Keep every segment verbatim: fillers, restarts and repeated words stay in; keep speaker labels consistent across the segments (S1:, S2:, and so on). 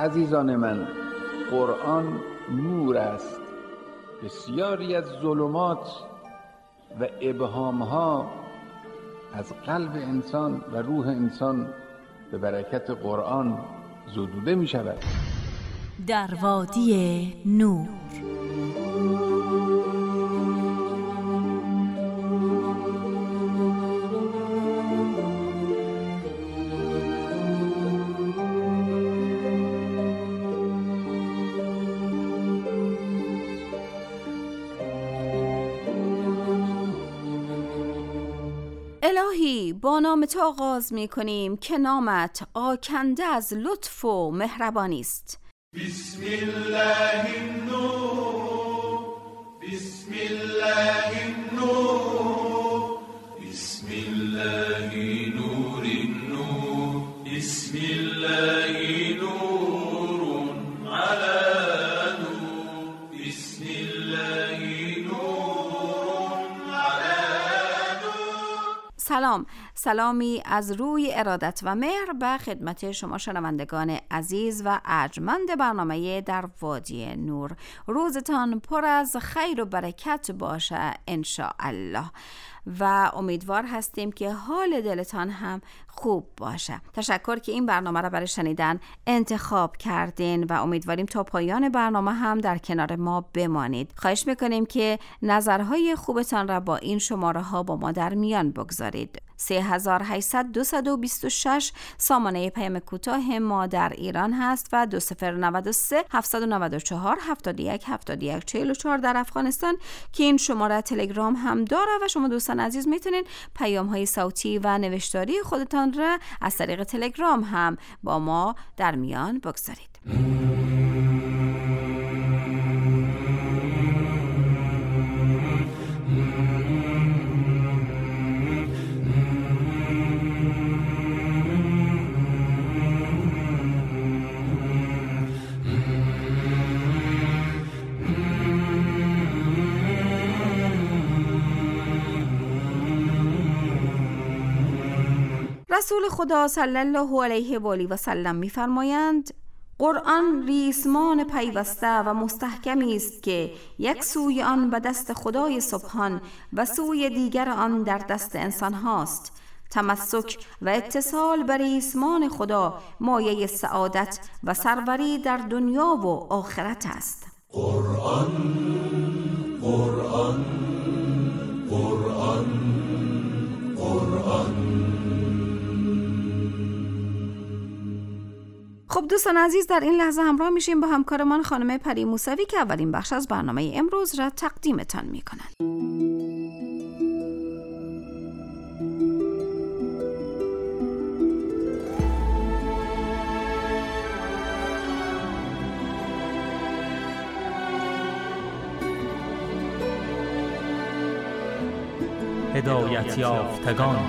S1: عزیزان من، قرآن نور است. بسیاری از ظلمات و ابهامها از قلب انسان و روح انسان به برکت قرآن زدوده می شود.
S2: در وادی نور. الهی، با نام تو آغاز می کنیم که نامت آکنده از لطف و مهربانی است.
S3: بسم الله النور، بسم الله النور، بسم الله نور النور، بسم الله نور على نور، بسم الله نور على نور.
S2: سلام، سلامی از روی ارادت و مهر به خدمت شما شنوندگان عزیز و ارجمند برنامه در وادی نور. روزتان پر از خیر و برکت باشه انشاءالله و امیدوار هستیم که حال دلتان هم خوب باشه. تشکر که این برنامه را برای شنیدن انتخاب کردین و امیدواریم تا پایان برنامه هم در کنار ما بمانید. خواهش میکنیم که نظرهای خوبتان را با این شماره ها با ما در میان بگذارید. سه هزار و هشتصد دو بیست و شش سامانه پیام کوتاه ما در ایران هست و دو صفر نود و سه هفتصد و نود و چهار هفتاد و یک هفتاد و یک چهل و چهار در افغانستان که این شماره تلگرام هم داره و شما دوستان عزیز میتونین پیام های صوتی و نوشتاری خودتان را از طریق تلگرام هم با ما در میان بگذارید. رسول خدا صلی الله علیه و آله و سلم می‌فرمایند قرآن ریسمان پیوسته و مستحکمی است که یک سوی آن به دست خدای سبحان و سوی دیگر آن در دست انسان هاست. تمسک و اتصال بر ریسمان خدا مایه سعادت و سروری در دنیا و آخرت است.
S3: قرآن قرآن قرآن قرآن.
S2: خب دوستان عزیز، در این لحظه همراه میشیم با همکارمان خانم پری موسوی که اولین بخش از برنامه امروز را تقدیمتان میکنند.
S4: هدایت یافتگان.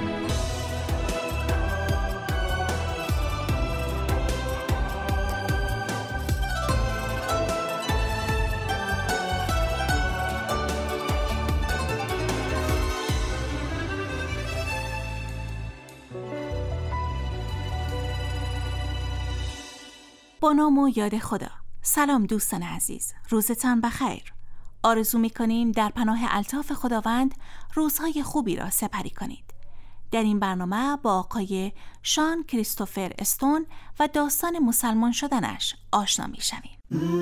S2: با نام و یاد خدا. سلام دوستان عزیز، روزتان بخیر. آرزو می‌کنیم در پناه الطاف خداوند روزهای خوبی را سپری کنید. در این برنامه با آقای شان کریستوفر استون و داستان مسلمان شدنش آشنا می‌شویم.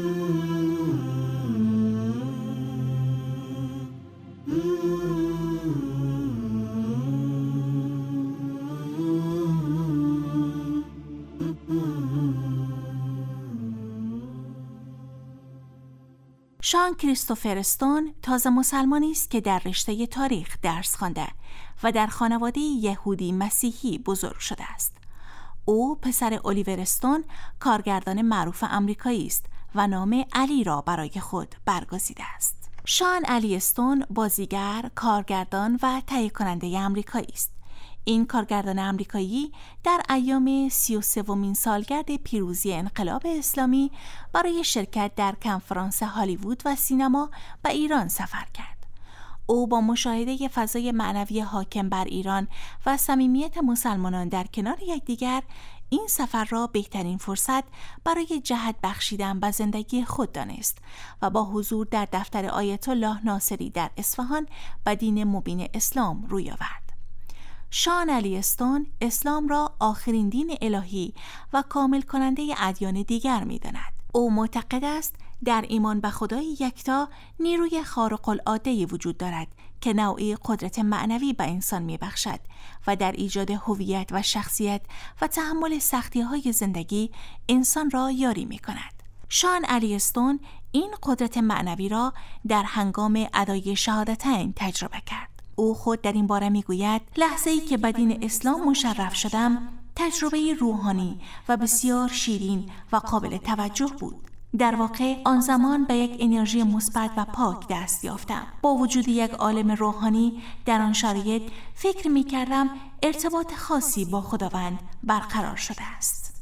S2: شان کریستوفر استون تازه مسلمانی است که در رشته تاریخ درس خوانده و در خانواده یهودی مسیحی بزرگ شده است. او پسر الیور استون، کارگردان معروف آمریکایی است و نام علی را برای خود برگزیده است. شان علی استون بازیگر، کارگردان و تهیه کننده آمریکایی است. این کارگردان آمریکایی در ایام سی و سومین سالگرد پیروزی انقلاب اسلامی برای شرکت در کنفرانس هالیوود و سینما به ایران سفر کرد.
S5: او با مشاهده فضای معنوی حاکم بر ایران و صمیمیت مسلمانان در کنار یکدیگر، این سفر را بهترین فرصت برای جهت بخشیدن به زندگی خود دانست و با حضور در دفتر آیت الله ناصری در اصفهان به دین مبین اسلام روی آورد. شان علی استون اسلام را آخرین دین الهی و کامل کننده ادیان دیگر می داند. او معتقد است در ایمان به خدای یکتا نیروی خارق العاده وجود دارد که نوعی قدرت معنوی به انسان می بخشد و در ایجاد هویت و شخصیت و تحمل سختی‌های زندگی انسان را یاری می کند. شان علی استون این قدرت معنوی را در هنگام ادای شهادتین تجربه کرد. او خود در این باره می گوید لحظه‌ای که به دین اسلام مشرف شدم تجربه روحانی و بسیار شیرین و قابل توجه بود. در واقع آن زمان به یک انرژی مثبت و پاک دست یافتم. با وجود یک عالم روحانی در آن شرایط فکر می کردم ارتباط خاصی با خداوند برقرار شده است.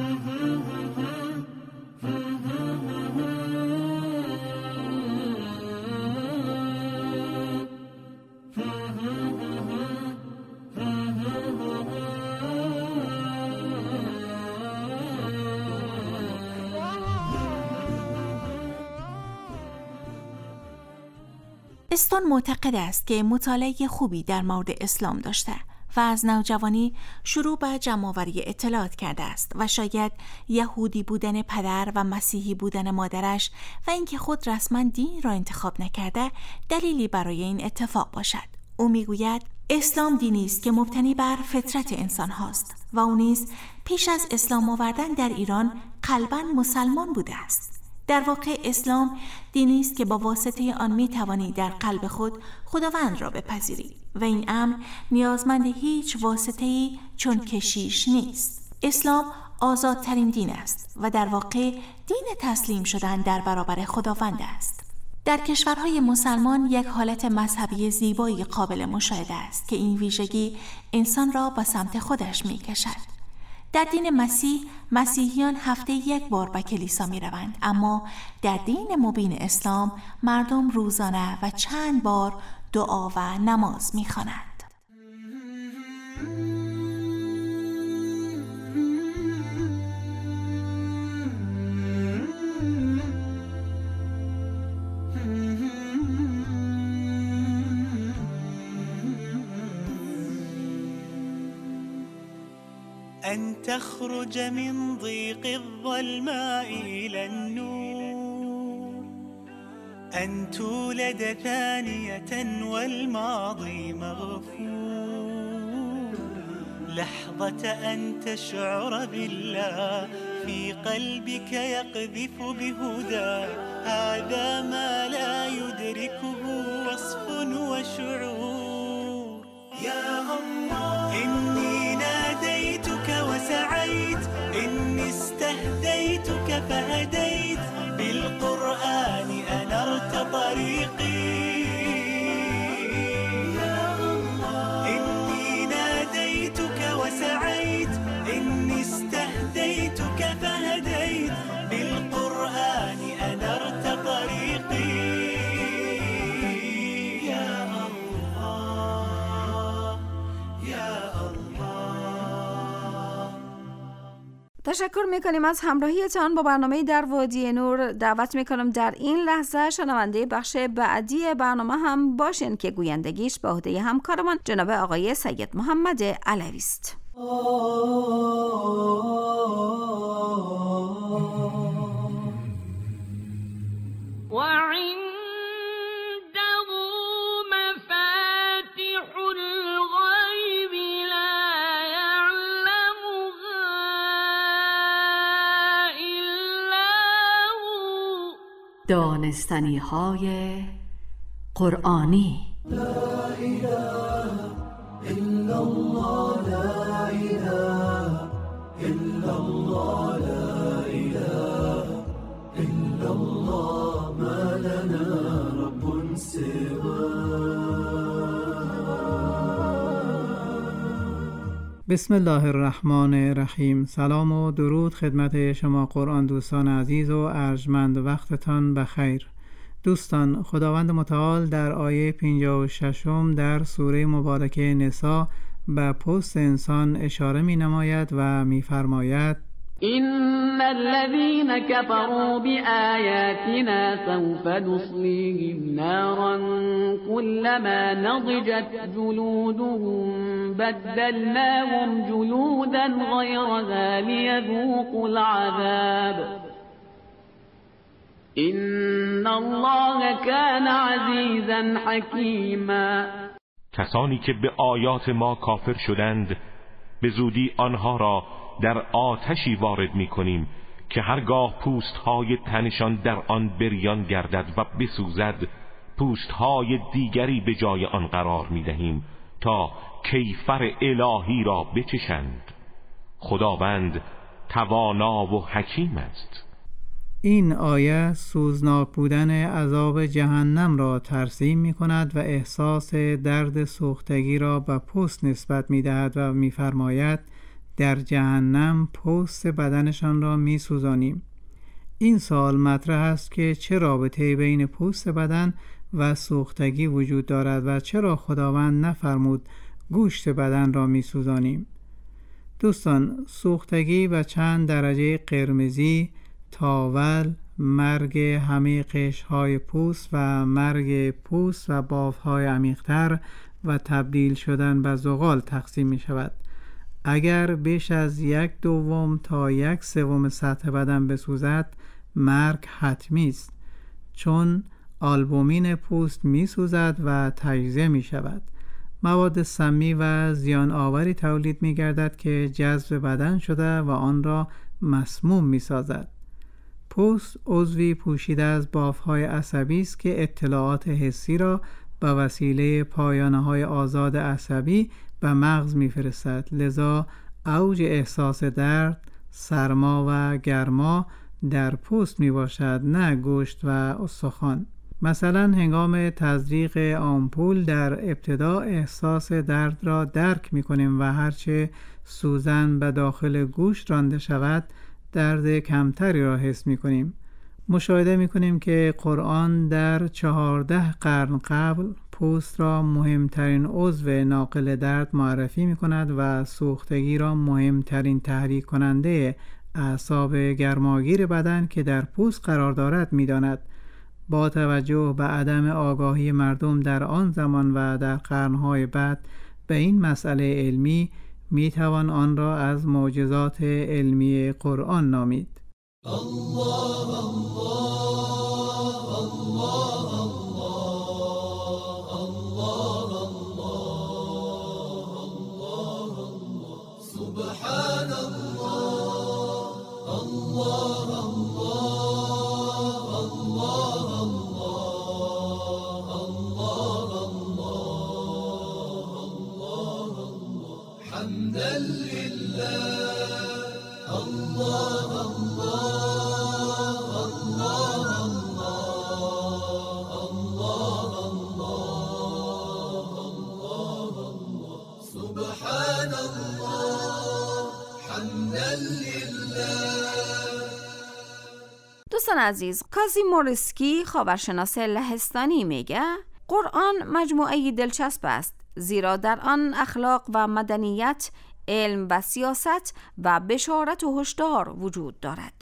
S5: استون معتقد است که مطالعه خوبی در مورد اسلام داشته و از نوجوانی شروع به جمع‌آوری اطلاعات کرده است و شاید یهودی بودن پدر و مسیحی بودن مادرش و اینکه خود رسما دین را انتخاب نکرده دلیلی برای این اتفاق باشد. او میگوید اسلام دینی است که مبتنی بر فطرت انسان هاست و او نیز پیش از اسلام آوردن در ایران قلباً مسلمان بوده است. در واقع اسلام دینی است که با واسطه آن می توانی در قلب خود خداوند را بپذیری و این امر نیازمند هیچ واسطه‌ای چون کشیش نیست. اسلام آزادترین دین است و در واقع دین تسلیم شدن در برابر خداوند است. در کشورهای مسلمان یک حالت مذهبی زیبایی قابل مشاهده است که این ویژگی انسان را به سمت خودش می کشد. در دین مسیح مسیحیان هفته یک بار به کلیسا می روند، اما در دین مبین اسلام مردم روزانه و چند بار دعا و نماز می خوانند.
S6: أن تخرج من ضيق الظلماء إلى النور، أن تولد ثانية والماضي مغفور، لحظة أن تشعر بالله في قلبك يقذف بهدى، هذا ما لا يدركه وصف وشعور. يا الله إني ناديتك وسعيت، إني استهديتك فهديت، بالقرآن أنرت طريقي. يا الله إني ناديتك وسعيت، إني استهديتك فهديت، بالقرآن أنرت طريقي. يا الله يا
S2: تشکر میکنیم از همراهیتان با برنامه در وادی نور. دعوت میکنم در این لحظه شنونده بخش بعدی برنامه هم باشین که گویندگیش به عهده همکارمان جناب آقای سید محمد علوی است.
S7: دانستنی های قرآنی.
S3: لا اله الا الله، لا اله الا الله، لا اله الا الله، ما لنا رب سواه.
S8: بسم الله الرحمن الرحیم. سلام و درود خدمت شما قرآن دوستان عزیز و ارجمند، وقتتان بخیر. دوستان، خداوند متعال در آیه پنجاه و شش در سوره مبارکه نساء به پوست انسان اشاره می نماید و می فرماید
S9: إن الذين كفروا بآياتنا سوف نصليهم نارا كلما نضجت جلودهم بدلناهم جلودا غيرها ليذوقوا العذاب إن الله كان عزيزا حكيما.
S10: کسانی که به آیات ما کافر شدند به زودی آنها را در آتشی وارد می کنیم که هرگاه پوستهای تنشان در آن بریان گردد و بسوزد پوستهای دیگری به جای آن قرار می دهیم تا کیفر الهی را بچشند. خداوند توانا و حکیم است.
S8: این آیه سوزناک بودن عذاب جهنم را ترسیم می کند و احساس درد سوختگی را به پوست نسبت می دهد و می فرماید در جهنم پوست بدنشان را می سوزانیم. این سوال مطرح است که چه رابطه بین پوست بدن و سوختگی وجود دارد و چرا خداوند نفرمود گوشت بدن را می سوزانیم؟ دوستان، سوختگی و چند درجه قرمزی، تاول، مرگ همه قشرهای پوست و مرگ پوست و بافهای عمیق‌تر و تبدیل شدن به زغال تقسیم می شود. اگر بیش از یک دوم تا یک سوم سطح بدن بسوزد مرگ حتمی است، چون آلبومین پوست می سوزد و تجزیه می شود. مواد سمی و زیان آوری تولید می گردد که جذب بدن شده و آن را مسموم می سازد. پوست عضوی پوشیده از بافهای عصبی است که اطلاعات حسی را به وسیله پایانه‌های آزاد عصبی به مغز می‌فرستد. لذا اوج احساس درد، سرما و گرما در پوست میباشد، نه گوشت و استخوان. مثلا هنگام تزریق آمپول در ابتدا احساس درد را درک می‌کنیم و هرچه سوزن به داخل گوشت رانده شود درد کمتری را حس می‌کنیم. مشاهده می‌کنیم که قرآن در چهارده قرن قبل پوست را مهمترین عضو ناقل درد معرفی می‌کند و سوختگی را مهمترین تحریک کننده اعصاب گرماگیر بدن که در پوست قرار دارد می‌داند. با توجه به عدم آگاهی مردم در آن زمان و در قرن‌های بعد به این مسئله علمی می‌توان آن را از معجزات علمی قرآن نامید. الله الله الله الله الله الله سبحان الله الله الله الله الله الله حمدا لله الله
S2: دوستان عزیز، کازی مورسکی خاورشناس لهستانی میگه قرآن مجموعه دلچسب است، زیرا در آن اخلاق و مدنیت، علم و سیاست و بشارت و هشدار وجود دارد.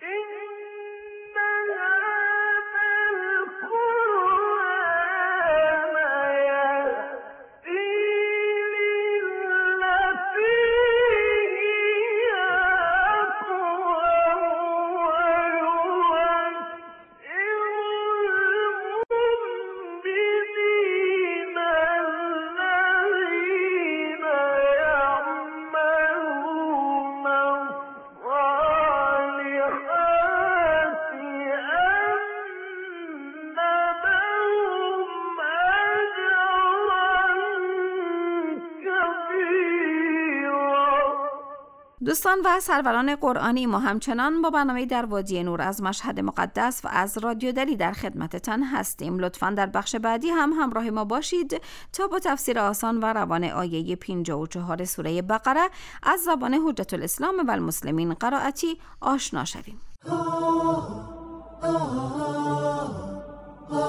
S2: دوستان و سروران قرآنی، ما همچنان با برنامه در وادی نور از مشهد مقدس و از رادیو دری در خدمتتان هستیم. لطفاً در بخش بعدی هم همراه ما باشید تا با تفسیر آسان و روان آیه پنجاه و چهار سوره بقره از زبان حجت الاسلام و المسلمین قرائتی آشنا شویم.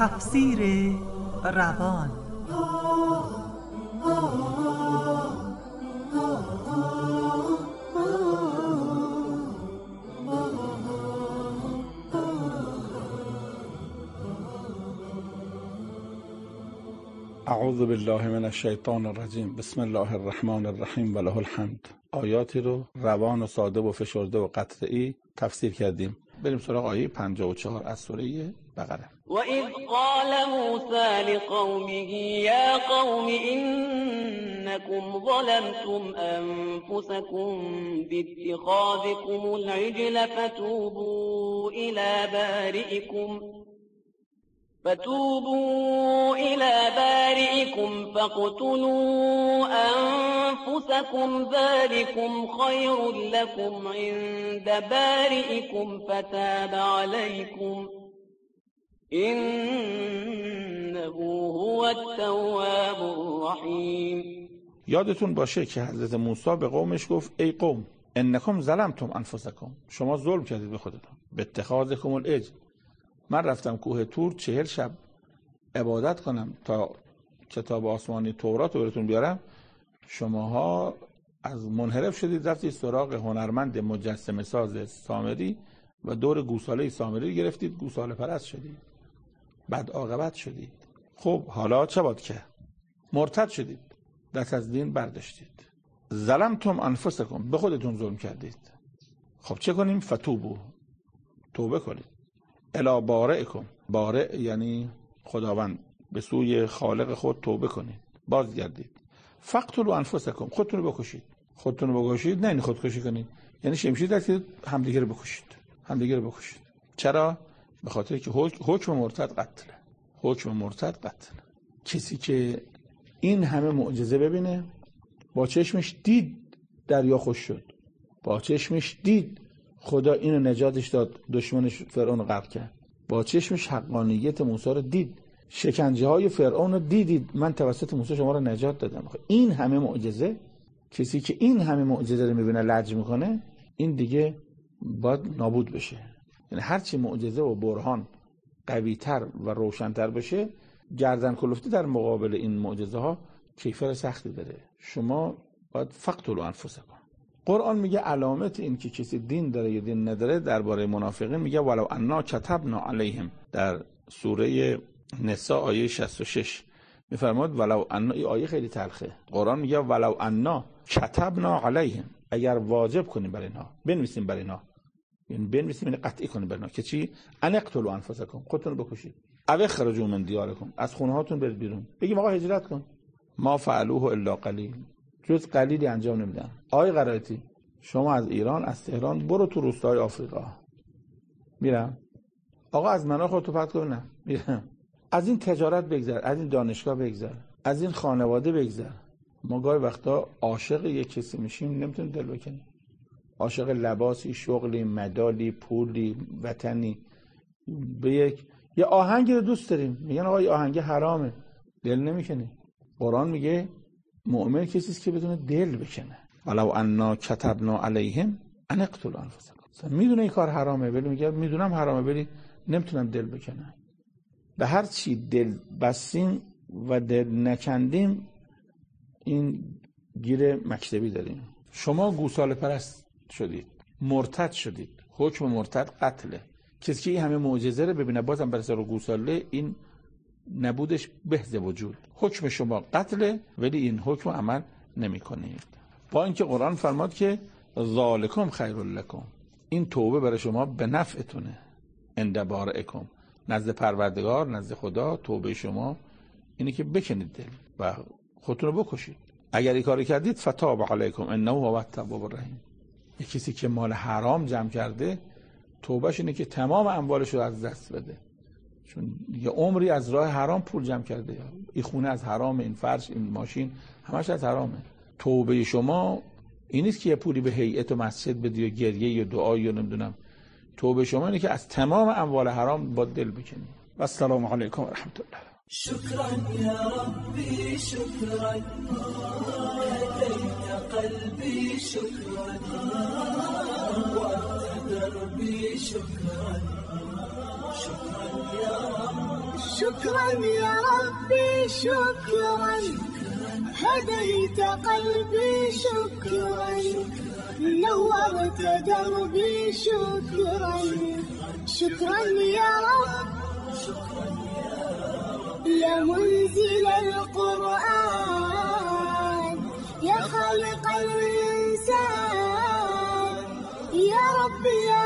S11: تفسیر روان.
S12: اعوذ بالله من الشیطان الرجیم. بسم الله الرحمن الرحیم و له الحمد. آیاتی رو روان و ساده و فشرده و قطعی تفسیر کردیم. بریم سراغ آیه پنجاه و چهار از سوره بقره.
S9: و اذ قال موسی لقومه یا قوم انکم ظلمتم انفسکم باتخاذکم العجل فتوبوا الی بارئکم فتوبوا إلى بارئكم فاقتلوا أنفسكم ذلكم خير لكم عند بارئكم فتاب عليكم إنه هو التواب الرحیم.
S12: یادتون باشه که حضرت موسی به قومش گفت ای قوم انکم ظلمتم انفسکم، شما ظلم کردید به خودتون، به اتخاذکم العجل. من رفتم کوه تور چهل شب عبادت کنم تا کتاب آسمانی تورات رو براتون بیارم، شماها از منحرف شدید رفتید سراغ هنرمند مجسمه ساز سامری و دور گوساله سامری گرفتید، گوساله پرست شدید، بعد عاقبت شدید. خب حالا چه باید کرد؟ مرتد شدید، دست از دین برداشتید. ظلمتم انفسکم، به خودتون ظلم کردید. خب چه کنیم؟ فتوبو، توبه کنید. الی بارئکم، بارئ یعنی خداوند، به سوی خالق خود توبه کنید، بازگردید. فقتلوا انفسکم، خودتون رو بکشید. خودتون رو بکشید نه این خودکشی کنید، یعنی شمشیر دستید همدیگه رو بکشید، همدیگه رو بکشید. چرا؟ به خاطر که حکم مرتد قتله، حکم مرتد قتل. کسی که این همه معجزه ببینه، با چشمش دید دریا خوش شد، با چشمش دید خدا اینو نجاتش داد، دشمنش فرعون رو غرق کرد، با چشمش حقانیت موسی رو دید، شکنجه های فرعون رو دیدید، من توسط موسی شما رو نجات دادم. این همه معجزه، کسی که این همه معجزه رو میبینه لج میکنه، این دیگه باید نابود بشه. یعنی هرچی معجزه و برهان قویتر و روشنتر بشه، گردن کلفتی در مقابل این معجزه ها کیفر سختی داره. شما باید فقتلوا انفسکم. قرآن میگه علامت این که کسی دین داره یا دین نداره درباره منافقین میگه ولو انا کتبنا علیهم، در سوره نساء آیه شصت و شش میفرماد ولو انا، این آیه خیلی تلخه. قرآن میگه ولو انا کتبنا علیهم، اگر واجب کنیم بر اینها، بنویسیم بر اینها، یعنی بنویسیم یعنی قطعی کنیم بر اینها که چی؟ ان اقتلوا انفسکم، خودتون رو بکشید. او اخرجوا من دیارکم، از خونه هاتون برید بیرون. بگیم آقا هجرت کن. ما فعلوه الا قلیل، جز قلیلی انجام نمیدن. آقای قرائتی شما از ایران، از تهران برو تو روستای آفریقا. میرم. آقا از منار خودتو پرت کن. نه میرم. از این تجارت بگذر، از این دانشگاه بگذر، از این خانواده بگذر. ما گاهی وقتا عاشق یک کسی میشیم نمیتونیم دل بکنیم. عاشق لباسی، شغلی، مدالی، پولی، وطنی. به یک یه آهنگی رو دوست داریم، میگن آقا این آهنگ حرامه، دل نمیکنی. قرآن میگه مؤمن کسی است که بدون دل بکنه. ولو انا کتبنا علیهم ان اقتلوا انفسکم، میدونه این کار حرامه ولی میگه میدونم حرامه ولی نمیتونم دل بکنم. به هر چی دل بستیم و دل نکندیم این گیر مکتبی داریم. شما گوساله پرست شدید، مرتد شدید، حکم مرتد قتله. کسی که این همه معجزه رو ببینه بازم برای سر گوساله، این نبودش بهز وجود. حکم شما قتله ولی این حکم عمل نمی کنید. با اینکه قرآن فرماد که ذالکم خیر لکم، این توبه برای شما به نفعتونه. عند بارئکم، نزد پروردگار، نزد خدا توبه شما اینه که بکنید دل و خودتون رو بکشید. اگر این کاری کردید فتاب علیکم انه هو التواب الرحیم. یک کسی که مال حرام جمع کرده توبهش اینه که تمام اموالش رو از دست بده، چون یه عمری از راه حرام پول جمع کرده. این خونه از حرام، این فرش، این ماشین همش از حرامه. توبه شما این نیست که یه پولی به هیئت و مسجد بدی و گریه یا دعایی یا نمیدونم. توبه شما اینه که از تمام اموال حرام با دل بکنی. و السلام علیکم و رحمت الله.
S3: شكرا يا ربي شكرا هديت قلبي شكرا وأنت دربي شكرا شكرا يا رب
S13: شكرا يا ربي شكرا هديت قلبي شكرا نورت دربي شكرا شكرا يا رب يا منزل القرآن يا خالق الإنسان يا رب يا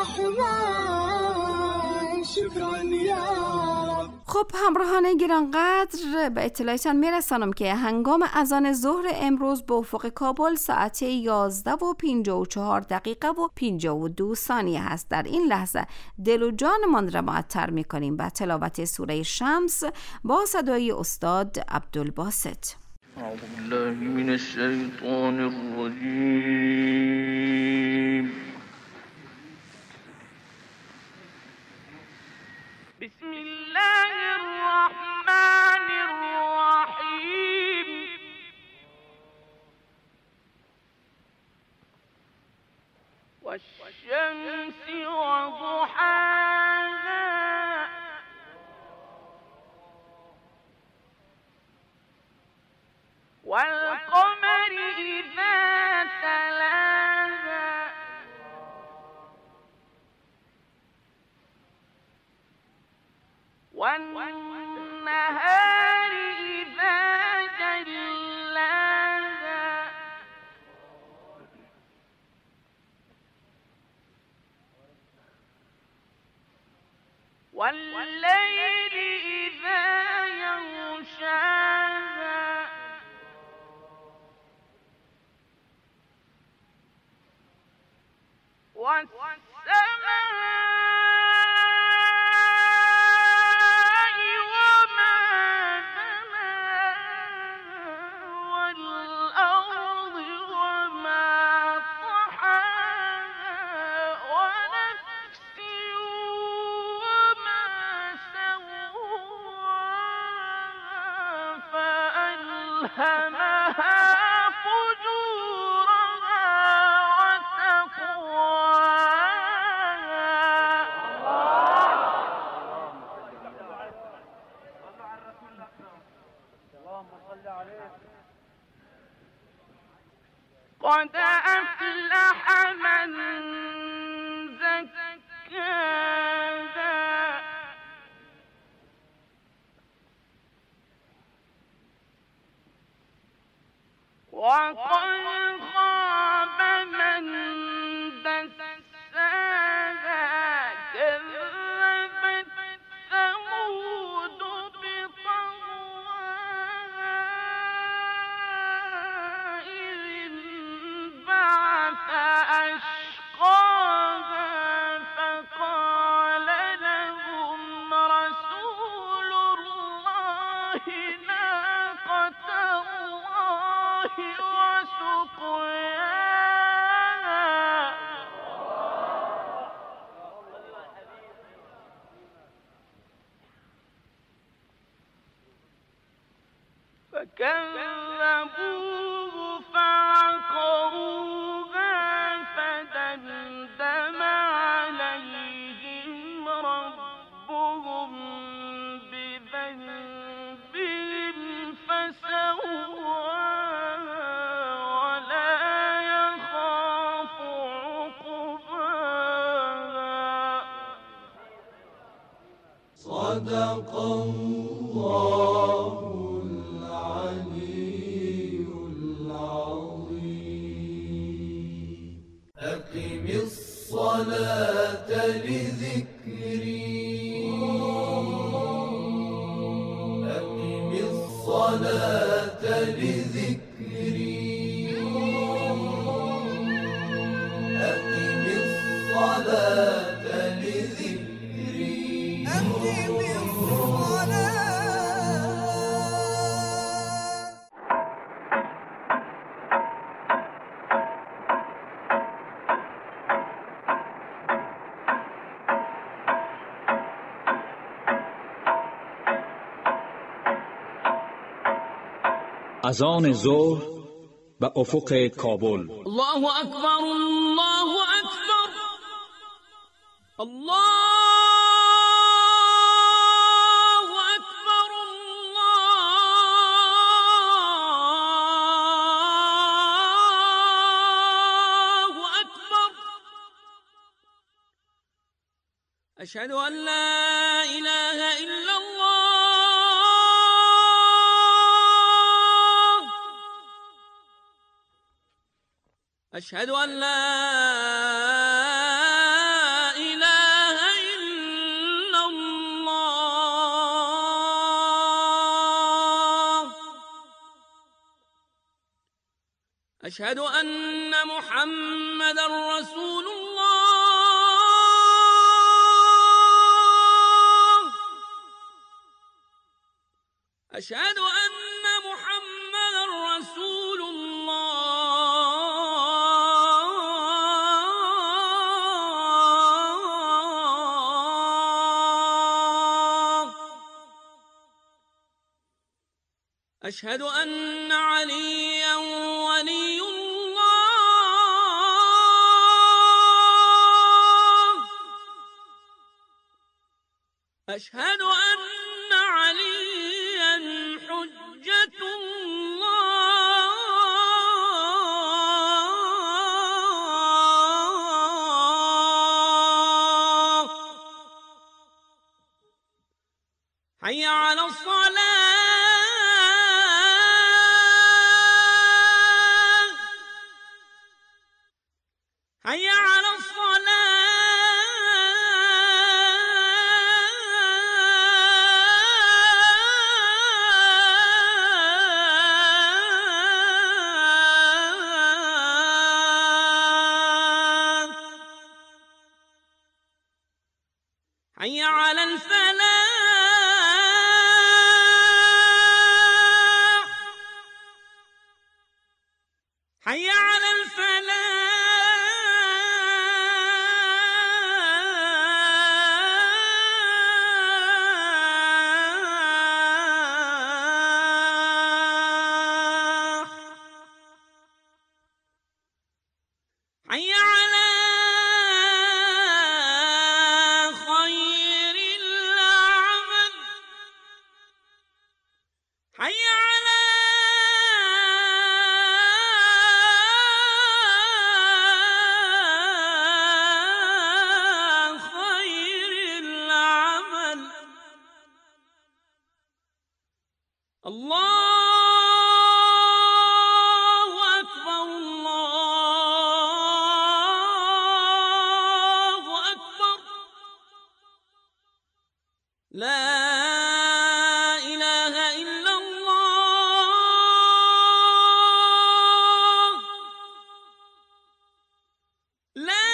S13: رحمن شكرا يا رب.
S2: خب همراهان گرانقدر، به اطلاعتان میرسانم که هنگام اذان ظهر امروز به افق کابل ساعت یازده و پنجاه و چهار دقیقه و پنجاه و دو ثانیه هست. در این لحظه دل و جانمان را معطر میکنیم به تلاوت سوره شمس با صدای استاد عبدالباسط.
S14: اعوذ بالله من الشیطان الرجیم.
S6: بسم الله الرحمن الرحيم. والشمس وضحاها والقمر إذا تلاها والنهار إذا جلاها والليل إذا يغشاها والسماء ألهمها فجورها وتقواها قد أفلح من زكاها وقد خاب من دساها كذبت ثمود بطغواها إذ انبعث أشقاها فقال لهم رسول الله ناقة الله وسقياها فكذبوه فعقروها فدمدم عليهم ربهم بذنبهم فسواها
S3: صدق الله العلي العظيم. أقم الصلاة لذكري أقم الصلاة لذكري أقم الصلاة لذكري أقم
S15: اذان ظهر به افق کابل.
S6: الله اکبر الله اکبر الله أشهد أن لا إله إلا الله أشهد أن لا إله إلا الله أشهد أن محمدا رسول الله أشهد أن محمدا رسول الله أشهد أن عليا ولي الله أشهد أن عليا حجة الله حي على الصلاة حي على الصلاة حي على الفلاح حي على الفلاح حي على خير العمل حي على خير العمل الله أكبر الله أكبر لا إله إلا الله لا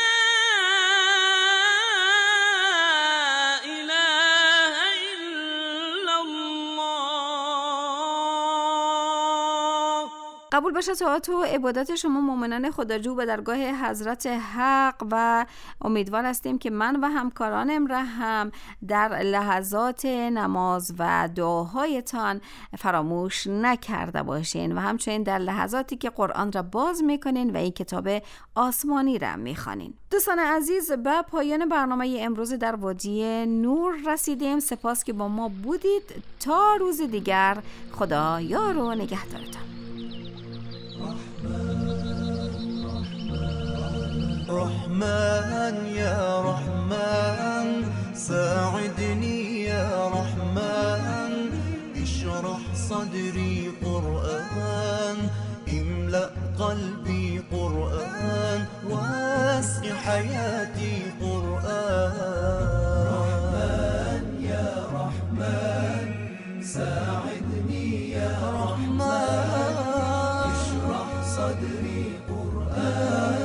S6: إله إلا الله.
S2: قبول باشه طاعت و عبادت شما مؤمنان خداجو به درگاه حضرت حق و امیدوار هستیم که من و همکارانم را هم در لحظات نماز و دعاهایتان فراموش نکرده باشین و همچنین در لحظاتی که قرآن را باز میکنین و این کتاب آسمانی را میخوانین. دوستان عزیز، به پایان برنامه امروز در وادی نور رسیدیم. سپاس که با ما بودید. تا روز دیگر، خدا یار و نگهدارتان.
S3: رحمن يا رحمن ساعدني يا رحمن اشرح صدري قرآن املأ قلبي قرآن واسق حياتي قرآن رحمن يا رحمن ساعدني يا رحمن اشرح صدري قرآن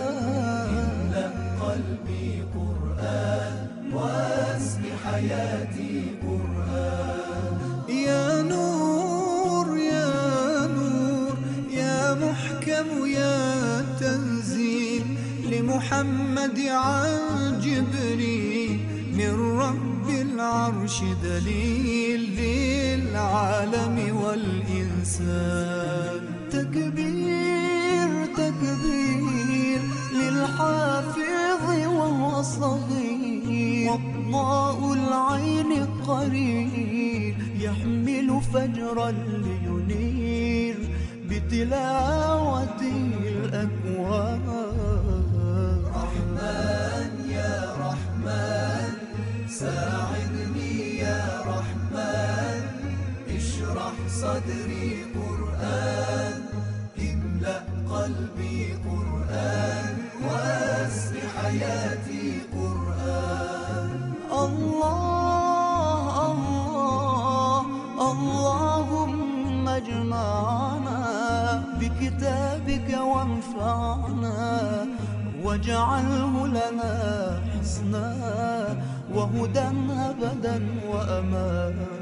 S3: قلبي قرآن واسق حياتي قرآن يا نور يا نور يا محكم يا تنزيل لمحمد عن جبريل من رب العرش دليل للعالم والإنسان تكبير تكبير للحافظ وهو صغير وضاء العين قرير يحمل فجرا لينير بتلاوته الأكوان رحمن يا رحمن ساعدني يا رحمن اشرح صدري قرآن املأ قلبي قرآن واسق حياتي قرآن الله الله اللهم اجمعنا بكتابك وانفعنا واجعله لنا حسنا وهدى أبدا وأمانا